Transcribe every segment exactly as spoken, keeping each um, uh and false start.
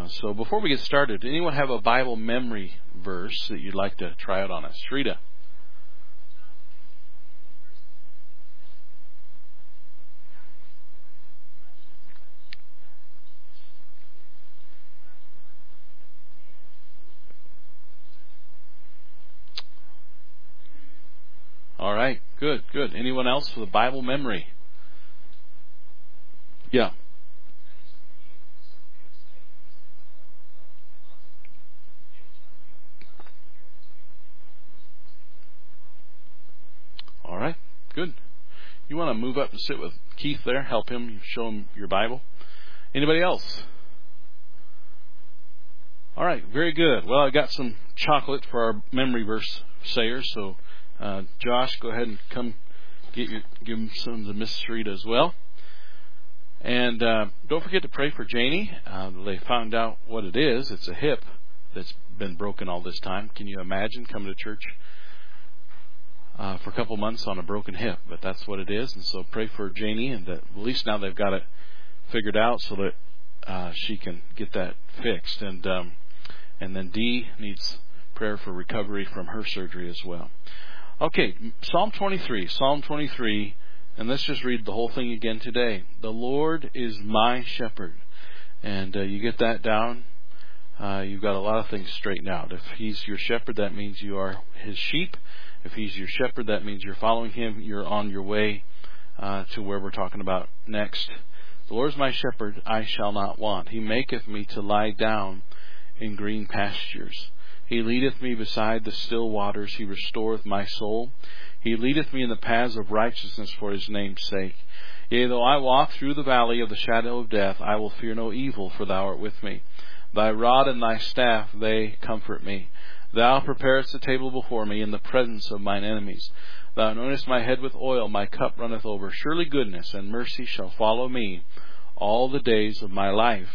Uh, so before we get started, anyone have a Bible memory verse that you'd like to try out on us? Shrita. All right, good, good. Anyone else with a Bible memory? Yeah. All right, good. You want to move up and sit with Keith there, help him, show him your Bible. Anybody else? All right, very good. Well, I got some chocolate for our memory verse sayers, so uh, Josh, go ahead and come get your, give him some to Miss Shrita as well. And uh, don't forget to pray for Janie. Uh, they found out what it is. It's a hip that's been broken all this time. Can you imagine coming to church uh, for a couple months on a broken hip? But that's what it is. And so pray for Janie, and that at least now they've got it figured out so that uh, she can get that fixed. And um, and then Dee needs prayer for recovery from her surgery as well. Okay, Psalm twenty-three. Psalm twenty-three. And let's just read the whole thing again today. The Lord is my shepherd. And uh, you get that down, uh, you've got a lot of things straightened out. If He's your shepherd, that means you are His sheep. If He's your shepherd, that means you're following Him. You're on your way uh, to where we're talking about next. The Lord is my shepherd, I shall not want. He maketh me to lie down in green pastures. He leadeth me beside the still waters. He restoreth my soul. He leadeth me in the paths of righteousness for His name's sake. Yea, though I walk through the valley of the shadow of death, I will fear no evil, for Thou art with me. Thy rod and Thy staff, they comfort me. Thou preparest a table before me in the presence of mine enemies. Thou anointest my head with oil, my cup runneth over. Surely goodness and mercy shall follow me all the days of my life.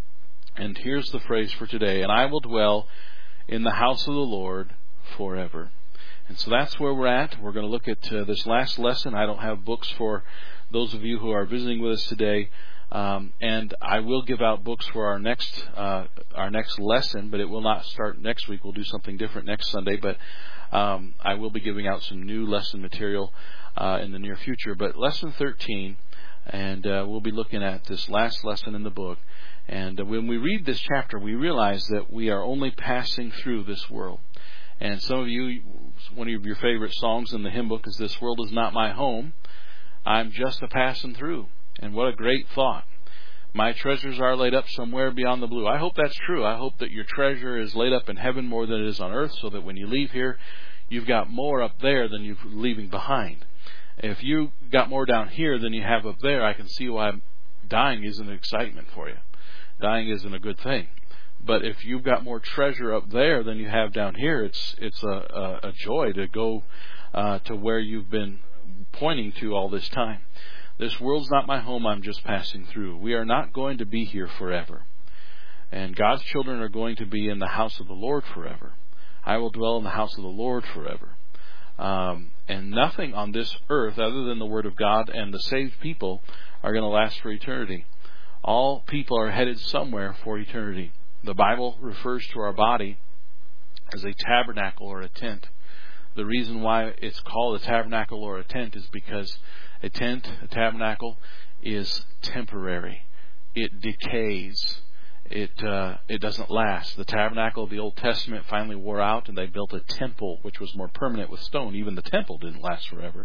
And here's the phrase for today. And I will dwell in the house of the Lord forever. And so that's where we're at. We're going to look at uh, this last lesson. I don't have books for those of you who are visiting with us today. Um, and I will give out books for our next uh, our next lesson, but it will not start next week. We'll do something different next Sunday. But um, I will be giving out some new lesson material uh, in the near future. But lesson thirteen, and uh, we'll be looking at this last lesson in the book. And uh, when we read this chapter, we realize that we are only passing through this world. And some of you, one of your favorite songs in the hymn book is "This World Is Not My Home. I'm Just a Passing Through." And what a great thought. My treasures are laid up somewhere beyond the blue. I hope that's true. I hope that your treasure is laid up in heaven more than it is on earth, so that when you leave here, you've got more up there than you're leaving behind. If you got more down here than you have up there, I can see why dying isn't an excitement for you. Dying isn't a good thing. But if you've got more treasure up there than you have down here, it's it's a, a, a joy to go uh, to where you've been pointing to all this time. This world's not my home, I'm just passing through. We are not going to be here forever. And God's children are going to be in the house of the Lord forever. I will dwell in the house of the Lord forever. Um, and nothing on this earth other than the Word of God and the saved people are going to last for eternity. All people are headed somewhere for eternity. The Bible refers to our body as a tabernacle or a tent. The reason why it's called a tabernacle or a tent is because a tent, a tabernacle, is temporary. It decays. It uh, it doesn't last. The tabernacle of the Old Testament finally wore out, and they built a temple which was more permanent with stone. Even the temple didn't last forever.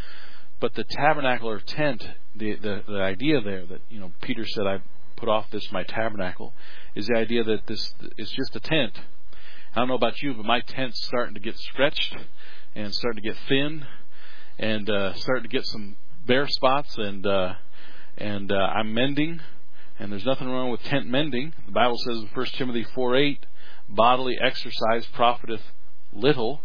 But the tabernacle or tent, the, the, the idea there that, you know, Peter said, I put off this, my tabernacle, is the idea that this is just a tent. I don't know about you, but my tent's starting to get stretched and starting to get thin and uh, starting to get some bare spots, and uh, and uh, I'm mending, and there's nothing wrong with tent mending. The Bible says in First Timothy four eight, bodily exercise profiteth little.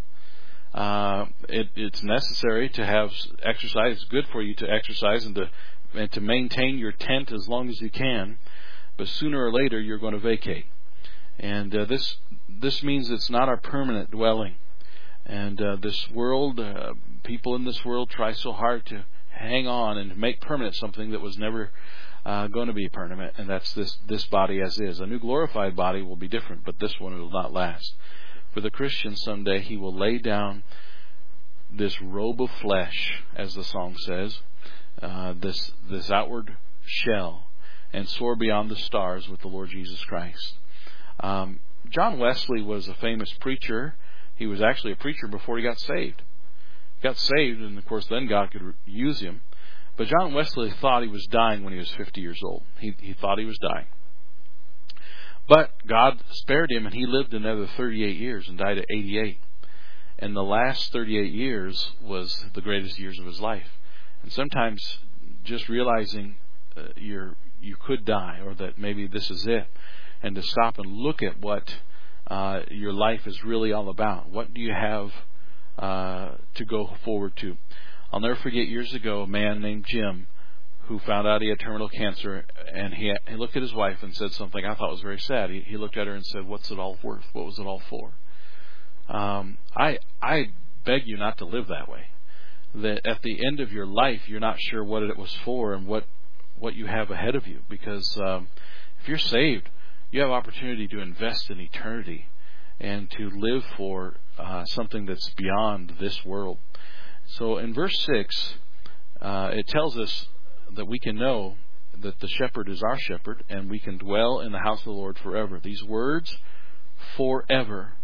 Uh, it, it's necessary to have exercise. It's good for you to exercise and to and to maintain your tent as long as you can. But sooner or later, you're going to vacate. And uh, this this means it's not our permanent dwelling. And uh, this world, uh, people in this world try so hard to hang on and make permanent something that was never uh, going to be permanent, and that's this, this body as is. A new glorified body will be different, but this one will not last. For the Christian, someday he will lay down this robe of flesh, as the song says, uh, this this outward shell, and soar beyond the stars with the Lord Jesus Christ. Um, John Wesley was a famous preacher. He was actually a preacher before he got saved. He got saved, and of course then God could use him. But John Wesley thought he was dying when he was fifty years old. He, he thought he was dying. But God spared him, and he lived another thirty-eight years and died at eighty-eight. And the last thirty-eight years was the greatest years of his life. And sometimes just realizing uh, you're, you could die, or that maybe this is it, and to stop and look at what uh, your life is really all about. What do you have uh, to go forward to? I'll never forget years ago a man named Jim who found out he had terminal cancer, and he, he looked at his wife and said something I thought was very sad. He, he looked at her and said, "What's it all worth? What was it all for?" Um, I I beg you not to live that way. That at the end of your life, you're not sure what it was for and what what you have ahead of you. Because um, if you're saved, you have opportunity to invest in eternity and to live for uh, something that's beyond this world. So in verse six, uh, it tells us that we can know that the shepherd is our shepherd, and we can dwell in the house of the Lord forever. These words, forever,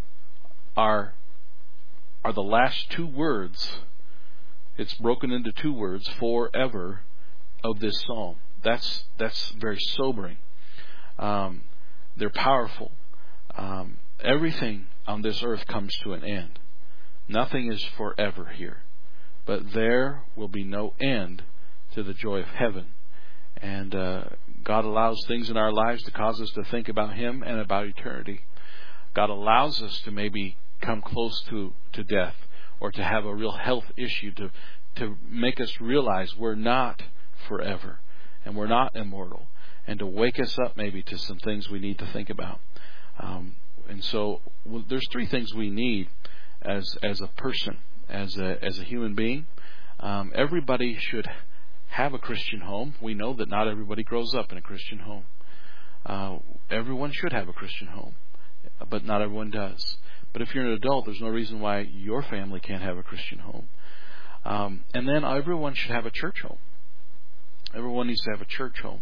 are are the last two words. It's broken into two words, forever, of this psalm. That's that's very sobering. Um, they're powerful. Um, everything on this earth comes to an end. Nothing is forever here. But there will be no end to the joy of heaven. And uh, God allows things in our lives to cause us to think about Him and about eternity. God allows us to maybe come close to, to death, or to have a real health issue to, to make us realize we're not forever and we're not immortal, and to wake us up maybe to some things we need to think about. Um, and so well, there's three things we need as as a person, as a as a human being. Um, everybody should have a Christian home. We know that not everybody grows up in a Christian home. Uh, everyone should have a Christian home, but not everyone does. But if you're an adult, there's no reason why your family can't have a Christian home. Um, and then everyone should have a church home. Everyone needs to have a church home.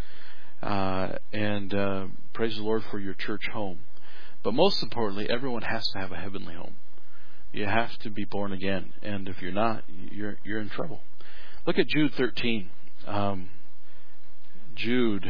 Uh, and uh, praise the Lord for your church home. But most importantly, everyone has to have a heavenly home. You have to be born again. And if you're not, you're you're in trouble. Look at Jude thirteen. Um, Jude,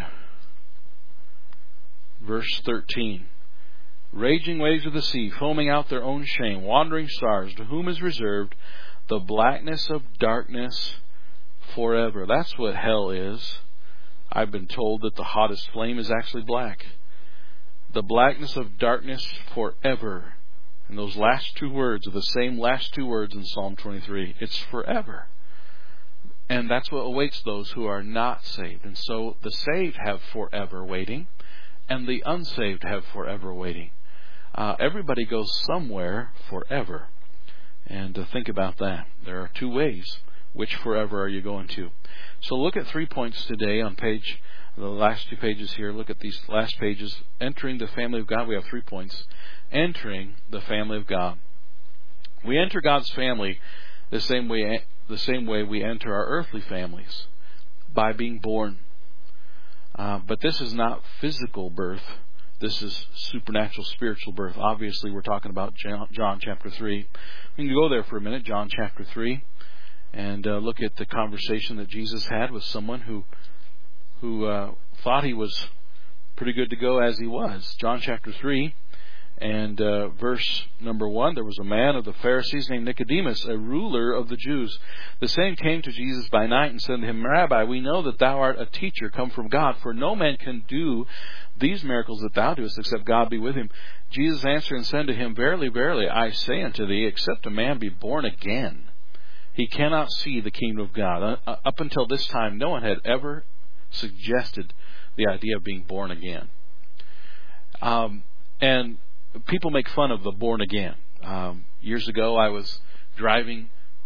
verse thirteen. Raging waves of the sea, foaming out their own shame, wandering stars, to whom is reserved the blackness of darkness forever. That's what hell is. I've been told that the hottest flame is actually black. The blackness of darkness forever. And those last two words are the same last two words in Psalm twenty-three. It's forever. And that's what awaits those who are not saved. And so the saved have forever waiting, and the unsaved have forever waiting. Uh, everybody goes somewhere forever. And to think about that, there are two ways. Which forever are you going to? So look at three points today on page, the last two pages here. Look at these last pages. Entering the family of God. We have three points. Entering the family of God. We enter God's family the same way, the same way we enter our earthly families, by being born. Uh, but this is not physical birth. This is supernatural, spiritual birth. Obviously, we're talking about John, John chapter three. We can go there for a minute, John chapter three, and uh, look at the conversation that Jesus had with someone who who uh, thought he was pretty good to go as he was. John chapter three, and uh, verse number one, there was a man of the Pharisees named Nicodemus, a ruler of the Jews. The same came to Jesus by night and said to him, Rabbi, we know that thou art a teacher come from God, for no man can do these miracles that thou doest, except God be with him. Jesus answered and said to him, Verily, verily, I say unto thee, except a man be born again, he cannot see the kingdom of God. Uh, up until this time, no one had ever suggested the idea of being born again. Um, and people make fun of the born again. Um, years ago, I was driving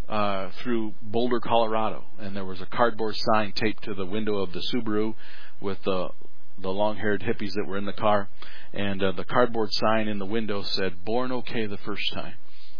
uh, through Boulder, Colorado, and there was a cardboard sign taped to the window of the Subaru with the the long-haired hippies that were in the car, and uh, the cardboard sign in the window said, "Born okay the first time."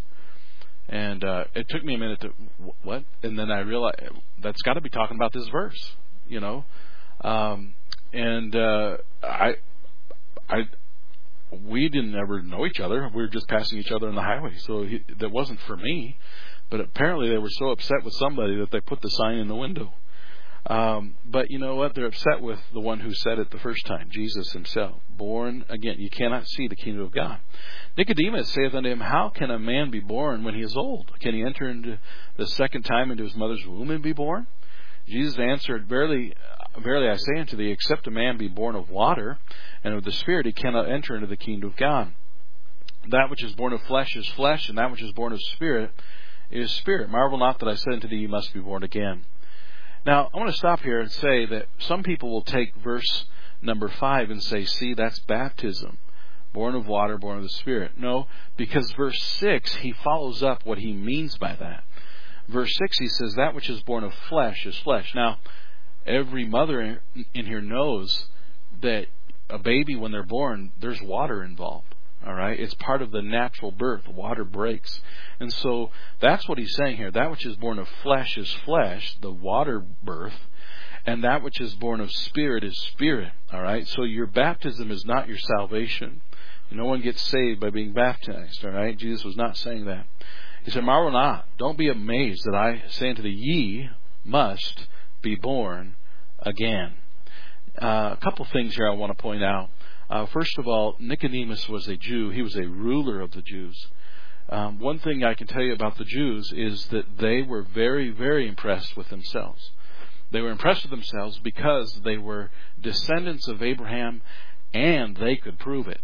And uh, it took me a minute to, what? And then I realized that's got to be talking about this verse, you know. Um, and uh, I, I, we didn't ever know each other. We were just passing each other on the highway, so he, that wasn't for me. But apparently they were so upset with somebody that they put the sign in the window. Um, but you know what? They're upset with the one who said it the first time, Jesus himself. Born again. You cannot see the kingdom of God. Nicodemus saith unto him, How can a man be born when he is old? Can he enter into the second time into his mother's womb and be born? Jesus answered, Verily, verily I say unto thee, except a man be born of water and of the Spirit, he cannot enter into the kingdom of God. That which is born of flesh is flesh, and that which is born of Spirit is spirit. Marvel not that I said unto thee, you must be born again. Now, I want to stop here and say that some people will take verse number five and say, see, that's baptism. Born of water, born of the Spirit. No, because verse six, he follows up what he means by that. Verse six, he says, that which is born of flesh is flesh. Now, every mother in here knows that a baby, when they're born, there's water involved. All right, it's part of the natural birth. Water breaks. And so that's what he's saying here. That which is born of flesh is flesh, the water birth, and that which is born of spirit is spirit. All right, so your baptism is not your salvation. No one gets saved by being baptized. All right, Jesus was not saying that. He said, marvel not, don't be amazed that I say unto thee, ye must be born again. Uh, a couple things here I want to point out. Uh, first of all, Nicodemus was a Jew. He was a ruler of the Jews. Um, one thing I can tell you about the Jews is that they were very, very impressed with themselves. They were impressed with themselves because they were descendants of Abraham and they could prove it.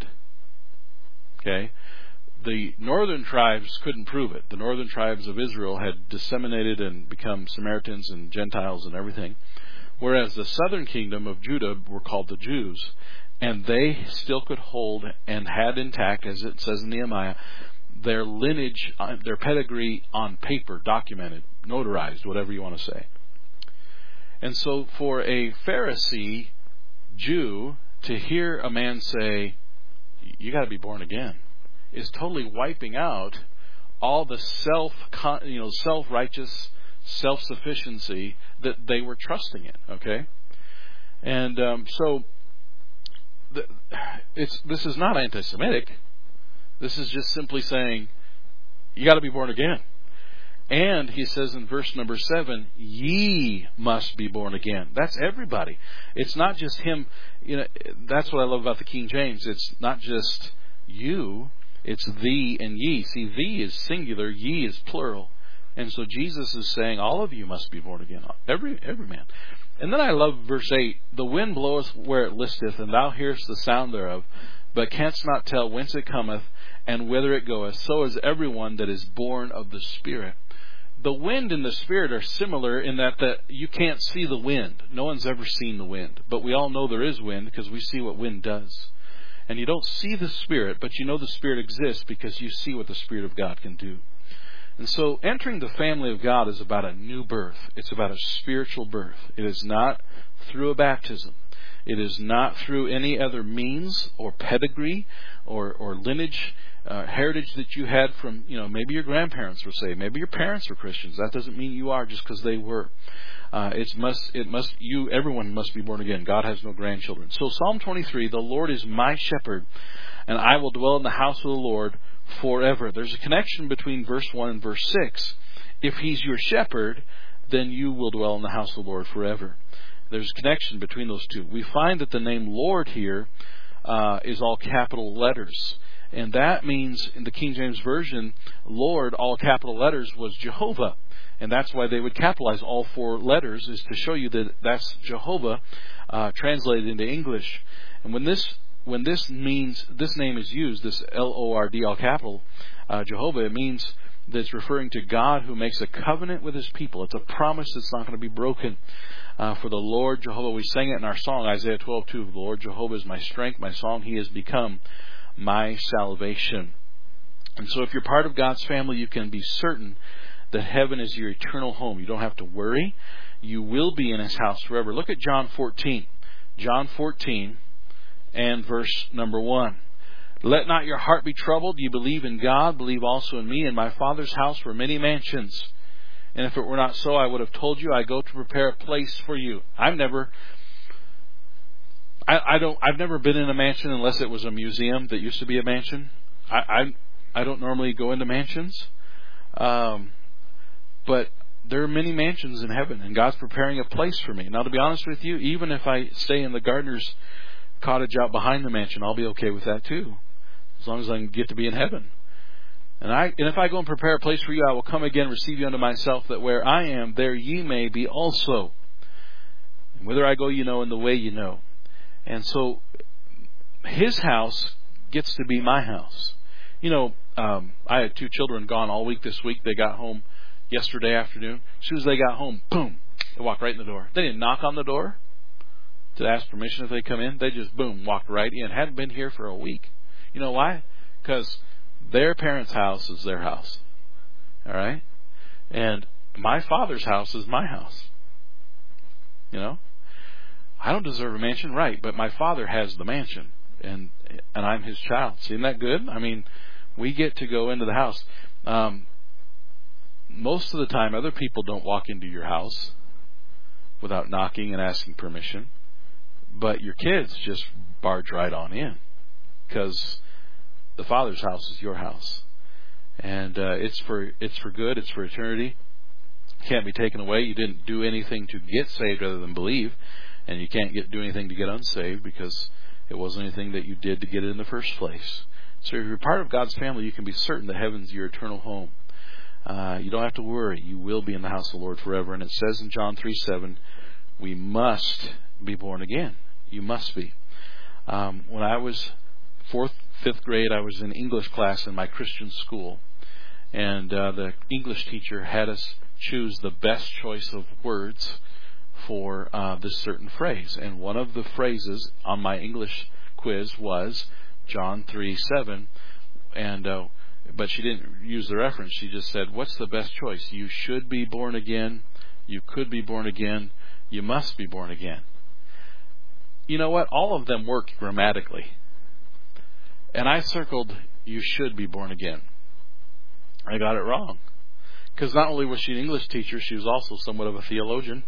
Okay? The northern tribes couldn't prove it. The northern tribes of Israel had disseminated and become Samaritans and Gentiles and everything. Whereas the southern kingdom of Judah were called the Jews. And they still could hold and had intact, as it says in Nehemiah, their lineage, their pedigree on paper, documented, notarized, whatever you want to say. And so for a Pharisee Jew to hear a man say, you got to be born again, is totally wiping out all the self, you know, self-righteous self-sufficiency that they were trusting in. Okay, and um, so. It's, this is not anti-Semitic. This is just simply saying, you got to be born again. And he says in verse number seven, ye must be born again. That's everybody. It's not just him. You know, that's what I love about the King James. It's not just you. It's thee and ye. See, thee is singular. Ye is plural. And so Jesus is saying, all of you must be born again. Every every man. And then I love verse eight. The wind bloweth where it listeth, and thou hearest the sound thereof, but canst not tell whence it cometh, and whither it goeth. So is everyone that is born of the Spirit. The wind and the Spirit are similar in that, that you can't see the wind. No one's ever seen the wind. But we all know there is wind because we see what wind does. And you don't see the Spirit, but you know the Spirit exists because you see what the Spirit of God can do. And so entering the family of God is about a new birth. It's about a spiritual birth. It is not through a baptism. It is not through any other means or pedigree or, or lineage, uh, heritage that you had from, you know, maybe your grandparents were saved. Maybe your parents were Christians. That doesn't mean you are just because they were. Uh, it must, it must, you, everyone must be born again. God has no grandchildren. So Psalm twenty-three, the Lord is my shepherd, and I will dwell in the house of the Lord forever. There's a connection between verse one and verse six. If he's your shepherd, then you will dwell in the house of the Lord forever. There's a connection between those two. We find that the name Lord here uh, is all capital letters. And that means, in the King James Version, Lord, all capital letters, was Jehovah. And that's why they would capitalize all four letters, is to show you that that's Jehovah uh, translated into English. And when this When this means, this name is used, this L O R D, all capital, uh, Jehovah, it means that it's referring to God who makes a covenant with His people. It's a promise that's not going to be broken. Uh, for the Lord Jehovah, we sang it in our song, Isaiah twelve two, the Lord Jehovah is my strength, my song, He has become my salvation. And so if you're part of God's family, you can be certain that heaven is your eternal home. You don't have to worry. You will be in His house forever. Look at John fourteen. John fourteen and verse number one. Let not your heart be troubled. You believe in God, believe also in me. In my Father's house were many mansions. And if it were not so, I would have told you, I go to prepare a place for you. I've never, I, I don't, I've never been in a mansion unless it was a museum that used to be a mansion. I, I, I don't normally go into mansions, um, but there are many mansions in heaven, and God's preparing a place for me. Now, to be honest with you, even if I stay in the gardener's cottage out behind the mansion, I'll be okay with that too, as long as I can get to be in heaven. And I, and if I go and prepare a place for you, I will come again, receive you unto myself, that where I am, there ye may be also. And whither I go, you know, and the way you know. And so, His house gets to be my house. You know, um, I had two children gone all week this week. They got home yesterday afternoon. As soon as they got home, boom, they walked right in the door. They didn't knock on the door to ask permission if they come in. They just, boom, walked right in. Hadn't been here for a week. You know why? Because their parents' house is their house. All right? And my Father's house is my house. You know? I don't deserve a mansion, right, but my Father has the mansion, and and I'm His child. See, isn't that good? I mean, we get to go into the house. Um, most of the time, other people don't walk into your house without knocking and asking permission, but your kids just barge right on in, because the Father's house is your house, and uh, it's for it's for good. It's for eternity. It can't be taken away. You didn't do anything to get saved other than believe, and you can't get do anything to get unsaved, because it wasn't anything that you did to get it in the first place. So if you're part of God's family, you can be certain that heaven's your eternal home. Uh, you don't have to worry. You will be in the house of the Lord forever. And it says in John three seven, we must be born again. You must be. Um, when I was fourth, fifth grade, I was in English class in my Christian school. And uh, the English teacher had us choose the best choice of words for uh, this certain phrase. And one of the phrases on my English quiz was John three seven. And uh, but she didn't use the reference. She just said, what's the best choice? You should be born again. You could be born again. You must be born again. You know what? All of them work grammatically. And I circled, you should be born again. I got it wrong. Because not only was she an English teacher, she was also somewhat of a theologian.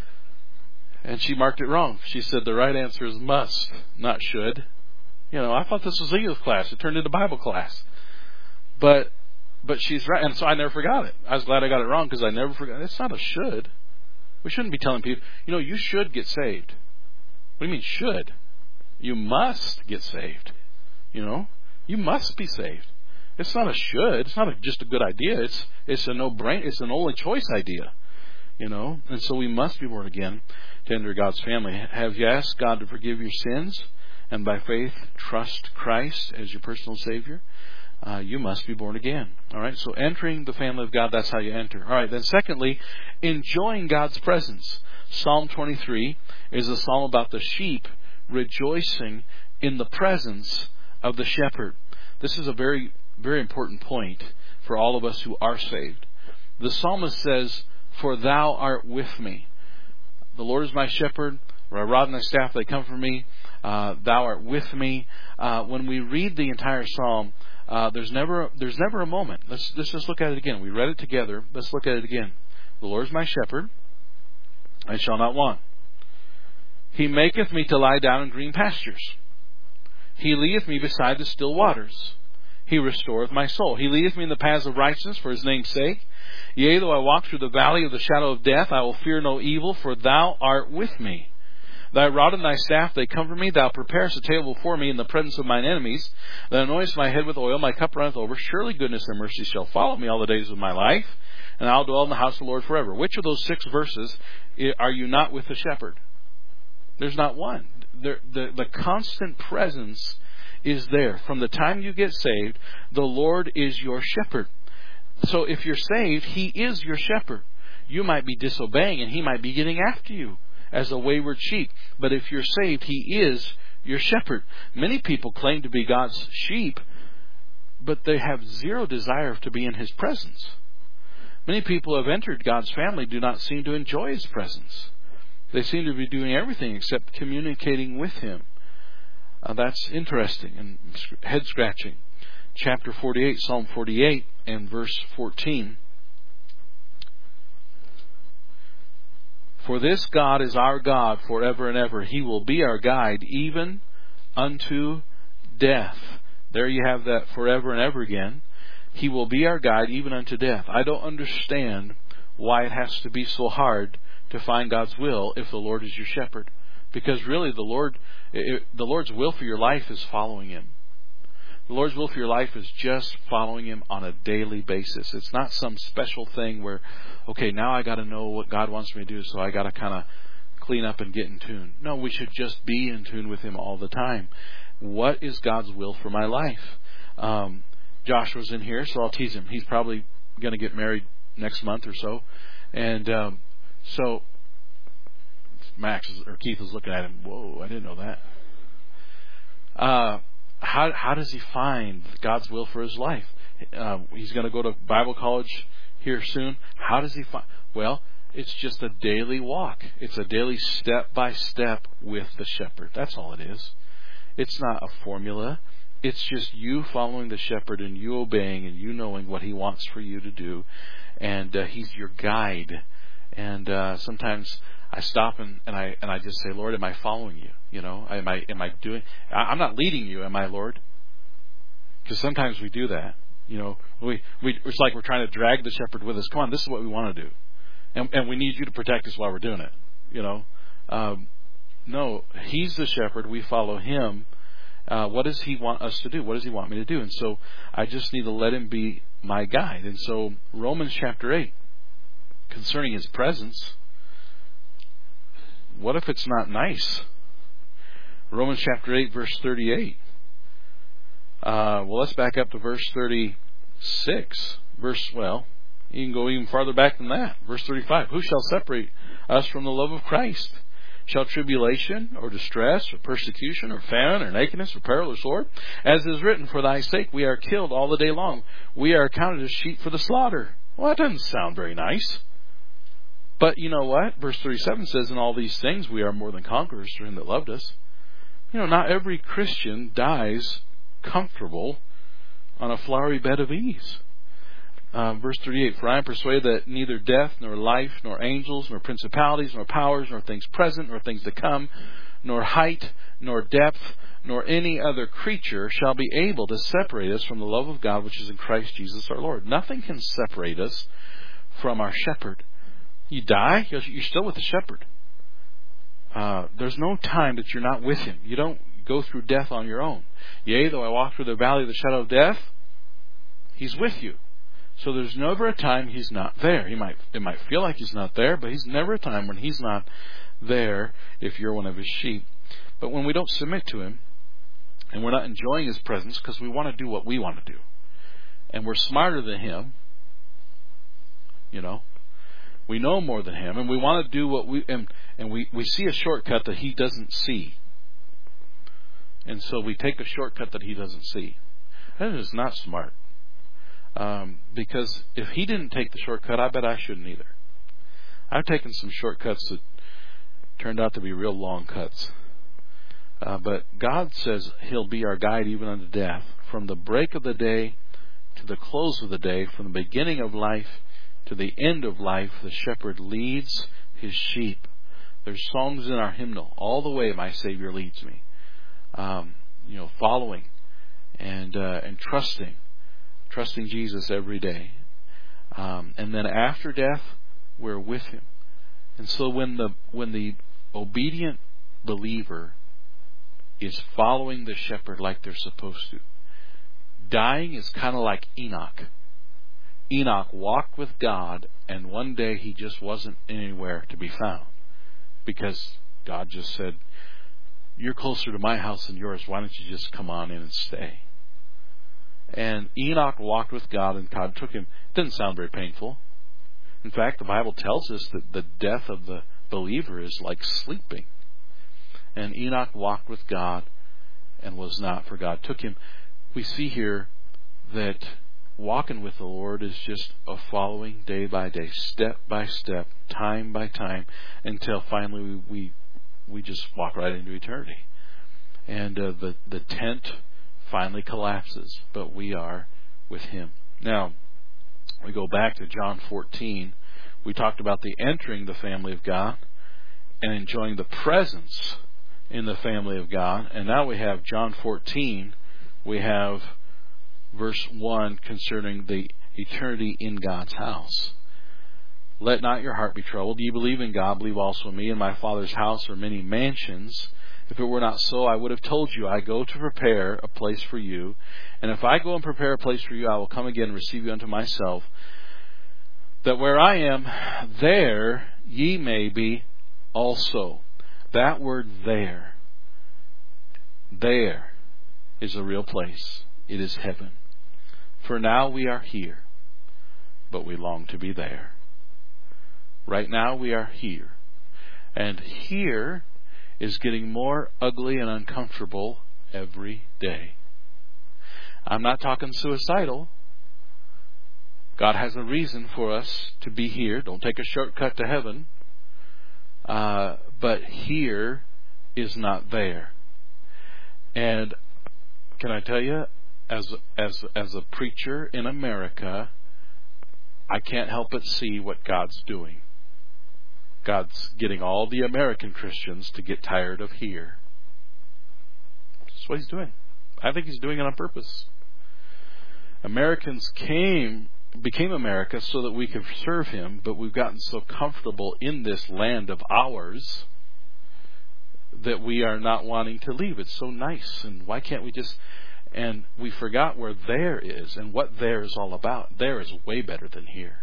And she marked it wrong. She said the right answer is must, not should. You know, I thought this was English class. It turned into Bible class. But but she's right. And so I never forgot it. I was glad I got it wrong, because I never forgot. It's not a should. We shouldn't be telling people, you know, you should get saved. What do you mean should? You must get saved. You know, you must be saved. It's not a should. It's not a, just a good idea. It's it's a no-brainer. It's an only choice idea. You know, and so we must be born again to enter God's family. Have you asked God to forgive your sins and by faith trust Christ as your personal Savior? Uh, you must be born again. All right, so entering the family of God, that's how you enter. All right, then secondly, enjoying God's presence. Psalm twenty-three is a psalm about the sheep rejoicing in the presence of the shepherd. This is a very, very important point for all of us who are saved. The psalmist says, for thou art with me. The Lord is my shepherd, my rod and thy staff, they comfort me. Uh, thou art with me. Uh, when we read the entire psalm, uh, there's never there's never a moment. Let's, let's just look at it again. We read it together. Let's look at it again. The Lord is my shepherd, I shall not want. He maketh me to lie down in green pastures. He leadeth me beside the still waters. He restoreth my soul. He leadeth me in the paths of righteousness for his name's sake. Yea, though I walk through the valley of the shadow of death, I will fear no evil, for thou art with me. Thy rod and thy staff, they comfort me. Thou preparest a table before me in the presence of mine enemies. Thou anointest my head with oil, my cup runneth over. Surely goodness and mercy shall follow me all the days of my life, and I'll dwell in the house of the Lord forever. Which of those six verses are you not with the shepherd? There's not one. The, the, the constant presence is there. From the time you get saved, the Lord is your shepherd. So if you're saved, He is your shepherd. You might be disobeying, and He might be getting after you as a wayward sheep. But if you're saved, He is your shepherd. Many people claim to be God's sheep, but they have zero desire to be in His presence. Many people who have entered God's family do not seem to enjoy His presence. They seem to be doing everything except communicating with Him. Uh, that's interesting and head-scratching. Chapter forty-eight, Psalm forty-eight, and verse fourteen. For this God is our God forever and ever. He will be our guide even unto death. There you have that forever and ever again. He will be our guide even unto death. I don't understand why it has to be so hard to find God's will if the Lord is your shepherd. Because really the Lord, it, the Lord's will for your life is following Him. The Lord's will for your life is just following Him on a daily basis. It's not some special thing where, okay, now I got to know what God wants me to do, so I got to kind of clean up and get in tune. No, we should just be in tune with Him all the time. What is God's will for my life? Um, Joshua's in here, so I'll tease him. He's probably going to get married next month or so. And um, so Max is, or Keith is looking at him. Whoa, I didn't know that. Uh, how how does he find God's will for his life? Uh, he's going to go to Bible college here soon. How does he find? Well, it's just a daily walk. It's a daily step by step with the shepherd. That's all it is. It's not a formula. It's just you following the shepherd and you obeying and you knowing what he wants for you to do. And uh, he's your guide. And uh, sometimes I stop and, and I and I just say, Lord, am I following you? You know, am I am I doing? I'm not leading you, am I, Lord? Because sometimes we do that. You know, we we it's like we're trying to drag the shepherd with us. Come on, this is what we want to do, and and we need you to protect us while we're doing it. You know, um, no, he's the shepherd. We follow him. Uh, what does he want us to do? What does he want me to do? And so I just need to let him be my guide. And so Romans chapter eight, concerning his presence, what if it's not nice? Romans chapter eight, verse thirty-eight. Uh, well, let's back up to verse thirty-six. Verse, well, you can go even farther back than that. Verse thirty-five. Who shall separate us from the love of Christ? Shall tribulation, or distress, or persecution, or famine, or nakedness, or peril, or sword? As is written, for thy sake we are killed all the day long. We are accounted as sheep for the slaughter. Well, that doesn't sound very nice. But you know what? Verse thirty-seven says, in all these things we are more than conquerors through him that loved us. You know, not every Christian dies comfortable on a flowery bed of ease. Uh, verse thirty-eight, for I am persuaded that neither death, nor life, nor angels, nor principalities, nor powers, nor things present, nor things to come, nor height, nor depth, nor any other creature shall be able to separate us from the love of God which is in Christ Jesus our Lord. Nothing can separate us from our shepherd. You die, you're still with the shepherd. Uh, there's no time that you're not with him. You don't go through death on your own. Yea, though I walk through the valley of the shadow of death, he's with you. So there's never a time he's not there. He might it might feel like he's not there, but he's never a time when he's not there if you're one of his sheep. But when we don't submit to him, and we're not enjoying his presence because we want to do what we want to do, and we're smarter than him, you know, we know more than him, and we want to do what we and, and we, we see a shortcut that he doesn't see. And so we take a shortcut that he doesn't see. That is not smart. Um, because if he didn't take the shortcut, I bet I shouldn't either. I've taken some shortcuts that turned out to be real long cuts. Uh, but God says he'll be our guide even unto death. From the break of the day to the close of the day, from the beginning of life to the end of life, the shepherd leads his sheep. There's songs in our hymnal, all the way my Savior leads me. Um, you know, following and uh, and trusting. Trusting Jesus every day. Um, and then after death, we're with him. And so when the when the obedient believer is following the shepherd like they're supposed to, dying is kind of like Enoch. Enoch walked with God, and one day he just wasn't anywhere to be found. Because God just said, you're closer to my house than yours, why don't you just come on in and stay? And Enoch walked with God, and God took him. It doesn't sound very painful. In fact, the Bible tells us that the death of the believer is like sleeping. And Enoch walked with God and was not, for God took him. We see here that walking with the Lord is just a following day by day, step by step, time by time, until finally we we, we just walk right into eternity. And uh, the, the tent finally collapses, but we are with Him. Now, we go back to John fourteen. We talked about the entering the family of God and enjoying the presence in the family of God. And now we have John fourteen. We have verse one concerning the eternity in God's house. Let not your heart be troubled. You believe in God, believe also in me. In my Father's house are many mansions. If it were not so, I would have told you, I go to prepare a place for you. And if I go and prepare a place for you, I will come again and receive you unto myself, that where I am, there ye may be also. That word there, there is a real place. It is heaven. For now we are here, but we long to be there. Right now we are here. And here is getting more ugly and uncomfortable every day. I'm not talking suicidal. God has a reason for us to be here. Don't take a shortcut to heaven. Uh, but here is not there. And can I tell you, as as as a preacher in America, I can't help but see what God's doing. God's getting all the American Christians to get tired of here. That's what He's doing. I think He's doing it on purpose. Americans came, became America so that we could serve Him, but we've gotten so comfortable in this land of ours that we are not wanting to leave. It's so nice, and why can't we just... And we forgot where there is and what there is all about. There is way better than here.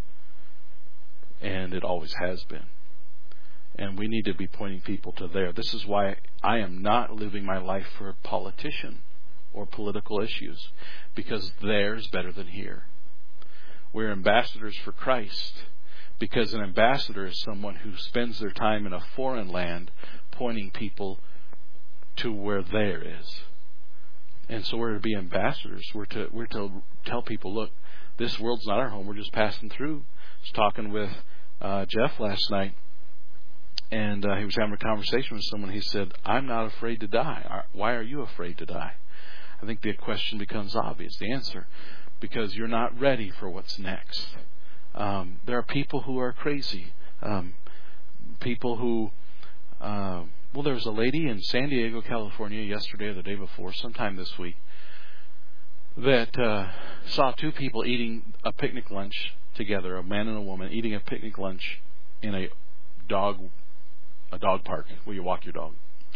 And it always has been. And we need to be pointing people to there. This is why I am not living my life for a politician or political issues, because there's better than here. We're ambassadors for Christ, because an ambassador is someone who spends their time in a foreign land pointing people to where there is. And so we're to be ambassadors. We're to we're to tell people, look, this world's not our home. We're just passing through. I was talking with uh, Jeff last night, and uh, he was having a conversation with someone. He said, I'm not afraid to die. Why are you afraid to die? I think the question becomes obvious, the answer, because you're not ready for what's next. Um, there are people who are crazy. Um, people who... Uh, Well, there was a lady in San Diego, California, yesterday or the day before, sometime this week, that uh, saw two people eating a picnic lunch together, a man and a woman eating a picnic lunch in a dog, a dog park where you walk your dog.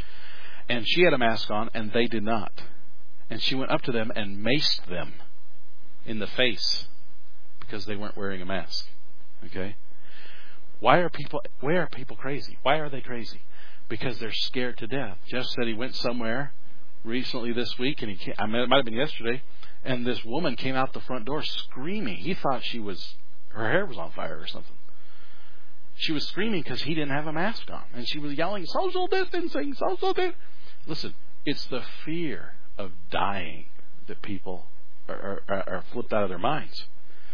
And she had a mask on, and they did not. And she went up to them and maced them in the face because they weren't wearing a mask. Okay? Why are people? Why are people crazy? Why are they crazy? Because they're scared to death. Jeff said he went somewhere recently this week, and he came, I mean, it might have been yesterday, and this woman came out the front door screaming. He thought she was, her hair was on fire or something. She was screaming because he didn't have a mask on, and she was yelling, social distancing, social distancing. Listen, it's the fear of dying that people are, are, are flipped out of their minds.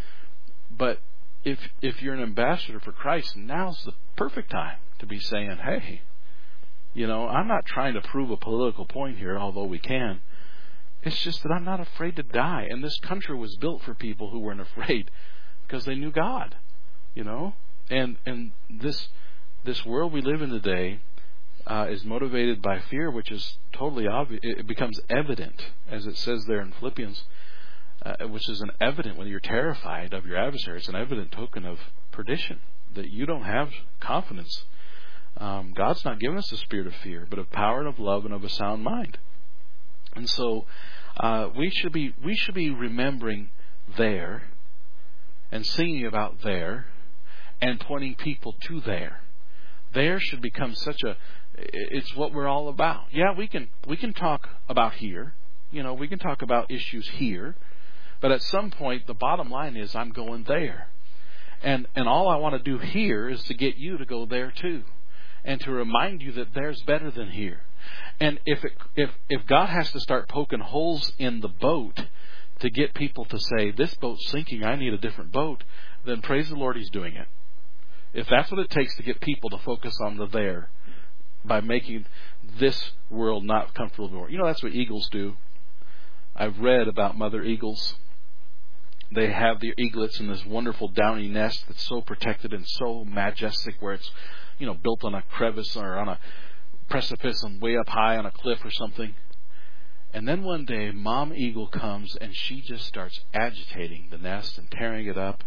But if if you're an ambassador for Christ, now's the perfect time to be saying, hey, you know, I'm not trying to prove a political point here, although we can. It's just that I'm not afraid to die. And this country was built for people who weren't afraid because they knew God, you know. And and this this world we live in today uh, is motivated by fear, which is totally obvious. It becomes evident, as it says there in Philippians, uh, which is an evident when you're terrified of your adversary. It's an evident token of perdition, that you don't have confidence. Um, God's not given us a spirit of fear, but of power and of love and of a sound mind. And so uh, we should be we should be remembering there and singing about there and pointing people to there. There should become such a it's what we're all about. Yeah, we can we can talk about here. You know, we can talk about issues here, but at some point the bottom line is I'm going there. And and all I want to do here is to get you to go there too. And to remind you that there's better than here. And if it, if if God has to start poking holes in the boat to get people to say, this boat's sinking, I need a different boat, then praise the Lord, He's doing it. If that's what it takes to get people to focus on the there, by making this world not comfortable anymore. You know, that's what eagles do. I've read about mother eagles. They have their eaglets in this wonderful downy nest that's so protected and so majestic, where it's, you know, built on a crevice or on a precipice and way up high on a cliff or something. And then one day, mom eagle comes and she just starts agitating the nest and tearing it up.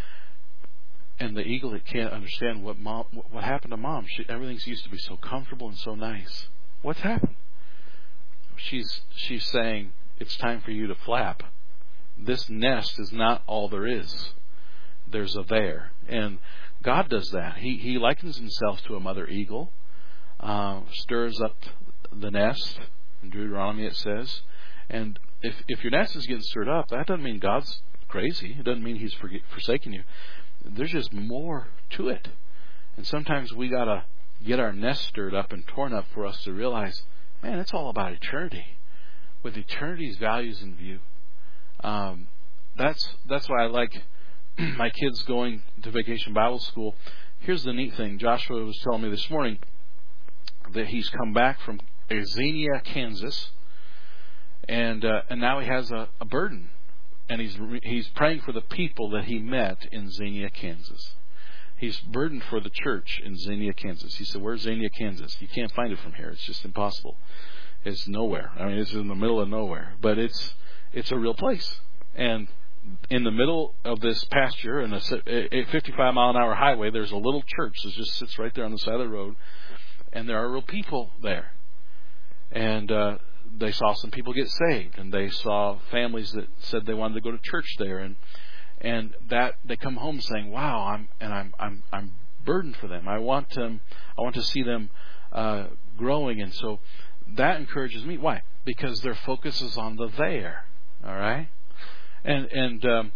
And the eaglet can't understand what mom, what happened to mom. She, everything used to be so comfortable and so nice. What's happened? She's she's saying, it's time for you to flap. This nest is not all there is. There's a there. And God does that. He he likens Himself to a mother eagle, uh, stirs up the nest. In Deuteronomy it says. And if if your nest is getting stirred up, that doesn't mean God's crazy. It doesn't mean He's forget, forsaken you. There's just more to it. And sometimes we got to get our nest stirred up and torn up for us to realize, man, it's all about eternity. With eternity's values in view. Um, that's that's why I like my kids going to Vacation Bible School. Here's the neat thing. Joshua was telling me this morning that he's come back from Xenia, Kansas, and uh, and now he has a, a burden. And he's he's praying for the people that he met in Xenia, Kansas. He's burdened for the church in Xenia, Kansas. He said, where's Xenia, Kansas? You can't find it from here. It's just impossible. It's nowhere. I mean, it's in the middle of nowhere. But it's it's a real place. And in the middle of this pasture, in a fifty-five mile an hour highway, there's a little church that just sits right there on the side of the road. And there are real people there. And uh they saw some people get saved, and they saw families that said they wanted to go to church there, and and that they come home saying, "Wow, I'm and I'm I'm I'm burdened for them. I want them. I want to see them uh, growing." And so that encourages me. Why? Because their focus is on the there. All right, and and um,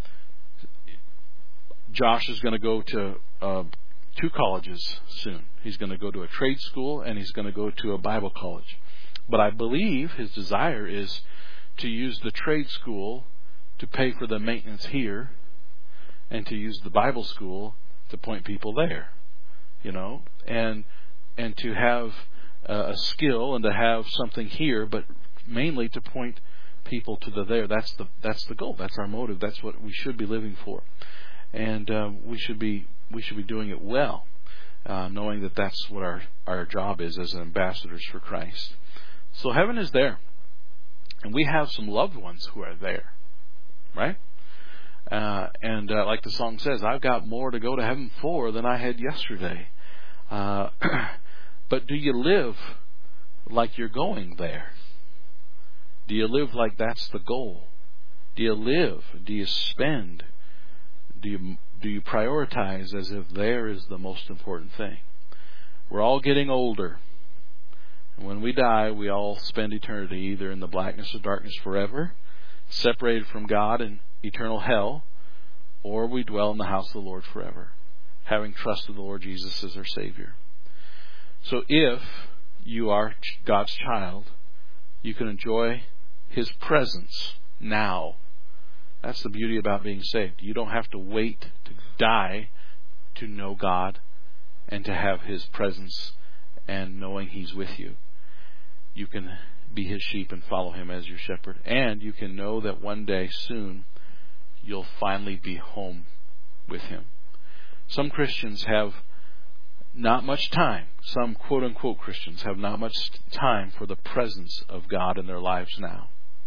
Josh is going to go to uh, two colleges soon. He's going to go to a trade school, and he's going to go to a Bible college. But I believe his desire is to use the trade school to pay for the maintenance here, and to use the Bible school to point people there, you know, and and to have uh, a skill and to have something here, but mainly to point people to the there. That's the that's the goal. That's our motive. That's what we should be living for, and uh, we should be we should be doing it well, uh, knowing that that's what our our job is as ambassadors for Christ. So heaven is there, and we have some loved ones who are there, right? Uh, and uh, like the song says, I've got more to go to heaven for than I had yesterday. Uh, but do you live like you're going there? Do you live like that's the goal? Do you live? Do you spend? Do you do you prioritize as if there is the most important thing? We're all getting older. When we die, we all spend eternity either in the blackness of darkness forever, separated from God in eternal hell, or we dwell in the house of the Lord forever, having trusted the Lord Jesus as our Savior. So if you are God's child, you can enjoy His presence now. That's the beauty about being saved. You don't have to wait to die to know God and to have His presence and knowing He's with you. You can be His sheep and follow Him as your shepherd. And you can know that one day soon you'll finally be home with Him. Some Christians have not much time. Some quote-unquote Christians have not much time for the presence of God in their lives now.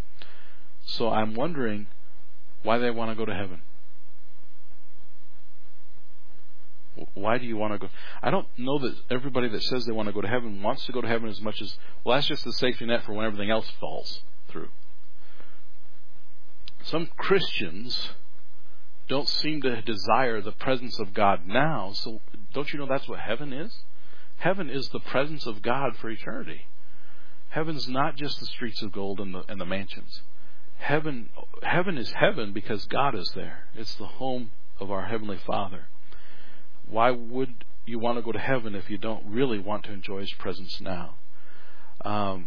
So I'm wondering why they want to go to heaven. Why do you want to go? I don't know that everybody that says they want to go to heaven wants to go to heaven as much as, well, that's just the safety net for when everything else falls through. Some Christians don't seem to desire the presence of God now, so don't you know that's what heaven is? Heaven is the presence of God for eternity. Heaven's not just the streets of gold and the, and the mansions. Heaven, heaven is heaven because God is there. It's the home of our Heavenly Father. Why would you want to go to heaven if you don't really want to enjoy His presence now? Um,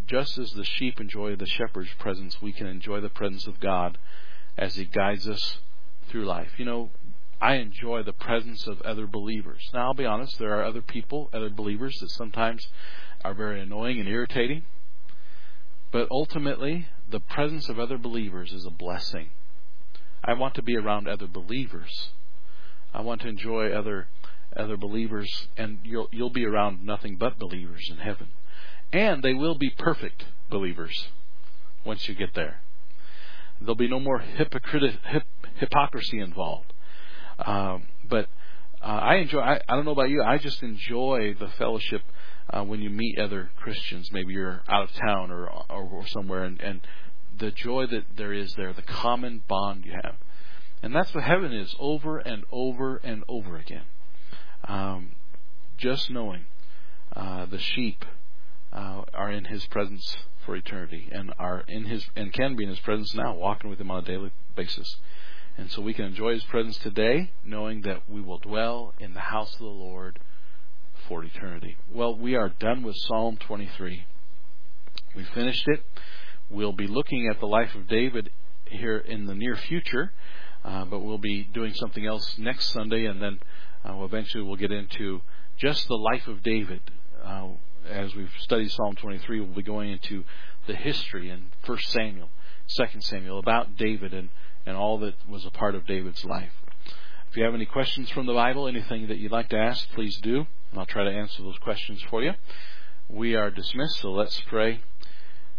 just as the sheep enjoy the shepherd's presence, we can enjoy the presence of God as He guides us through life. You know, I enjoy the presence of other believers. Now, I'll be honest, there are other people, other believers that sometimes are very annoying and irritating. But ultimately, the presence of other believers is a blessing. I want to be around other believers. I want to enjoy other other believers, and you'll you'll be around nothing but believers in heaven. And they will be perfect believers once you get there. There'll be no more hypocrit- hip, hypocrisy involved. Um, but uh, I enjoy, I, I don't know about you, I just enjoy the fellowship uh, when you meet other Christians. Maybe you're out of town or or, or somewhere, and, and the joy that there is there, the common bond you have. And that's what heaven is, over and over and over again. Um, just knowing uh, the sheep uh, are in His presence for eternity, and are in His and can be in His presence now, walking with Him on a daily basis. And so we can enjoy His presence today, knowing that we will dwell in the house of the Lord for eternity. Well, we are done with Psalm twenty-three. We finished it. We'll be looking at the life of David here in the near future, uh, but we'll be doing something else next Sunday, and then uh, eventually we'll get into just the life of David. Uh, as we've studied Psalm twenty-three, we'll be going into the history in First Samuel, Second Samuel, about David and, and all that was a part of David's life. If you have any questions from the Bible, anything that you'd like to ask, please do, and I'll try to answer those questions for you. We are dismissed, so let's pray.